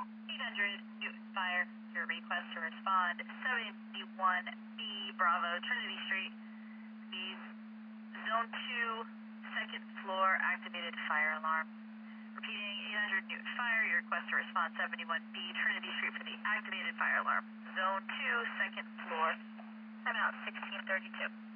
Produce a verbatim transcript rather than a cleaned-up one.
eight hundred Newton Fire, your request to respond, seventy-one B Bravo, Trinity Street, please. Zone two, second floor, activated fire alarm. Repeating, eight hundred Newton Fire, your request to respond, seventy-one B Trinity Street for the activated fire alarm. Zone two, second floor, time out sixteen thirty-two.